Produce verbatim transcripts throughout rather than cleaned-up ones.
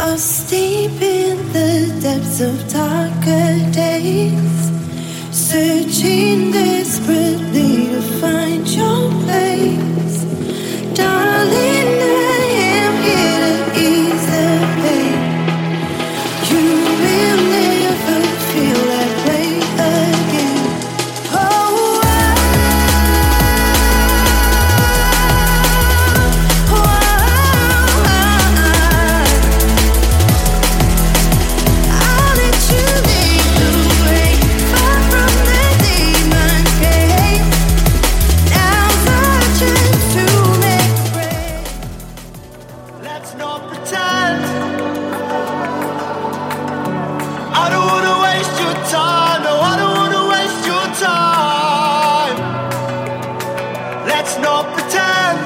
Lost deep in the depths of darker days, searching desperately to find your place. Darling, I am here to ease the pain. You will never feel that way again. Oh, oh, oh, I'll let you lead the way, far from the demon's gate. Now's our chance to make break. Let's not pretend. I don't wanna waste your time. No, I don't wanna waste your time. Let's not pretend.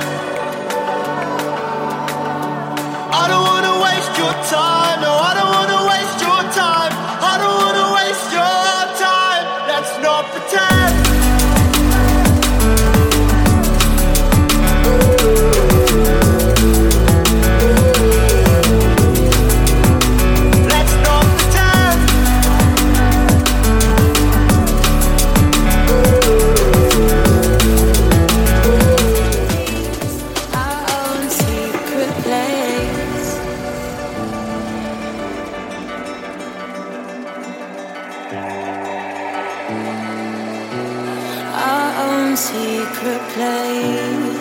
I don't wanna waste your time. No, I don't wanna waste your time. I don't wanna waste your time. Let's not pretend. Let's not pretend. Our own secret place. Our own secret place.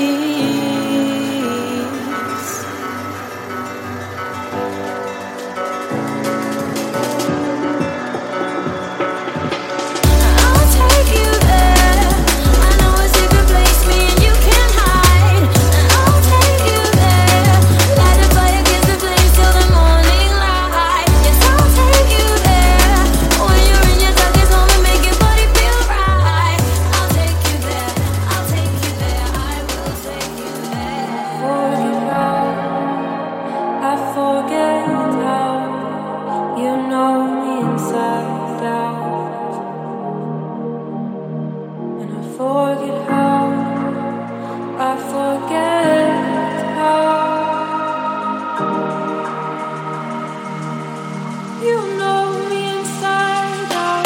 I'll take you there. I know a secret place me and you can hide. And I'll take you there. Light a fire against the flames till the morning light. Yes, I'll take you there. When you're in your darkest moment, make your body feel right. I'll take you there. I'll take you there. I will take you there. I forget how you know me inside out, and I forget how, I forget how you know me inside out.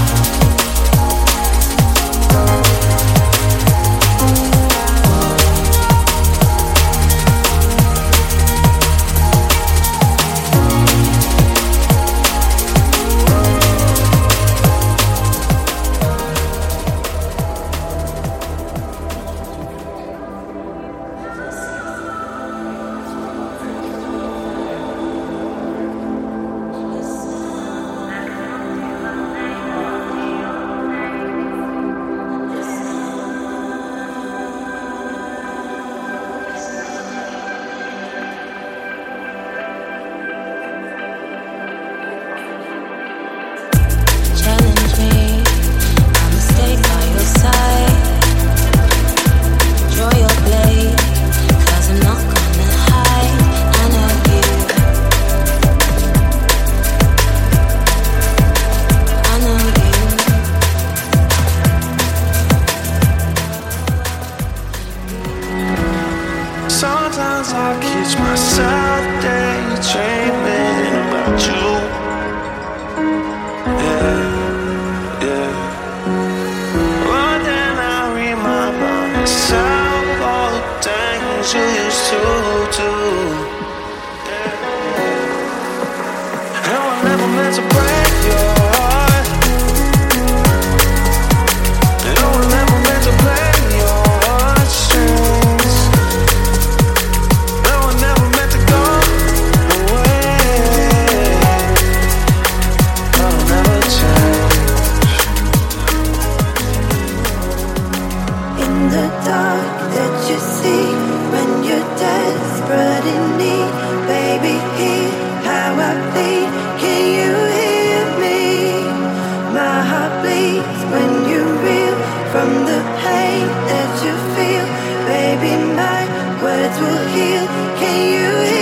Challenge me, I'ma stay by your side. Draw your blade, cause I'm not gonna hide. I know you, I know you. Sometimes I catch myself daydreaming about you. Yeah, yeah. But then I remind myself all the things you used to do. Yeah. And I never meant to break your heart. And I was never meant to play your heartstrings. And I was never meant to go away. I'll never change. In the dark that you see when you're desperate in need, baby, hear how I plead. Can you hear me? My heart bleeds when you reel from the pain that you feel. Baby, my words will heal. Can you hear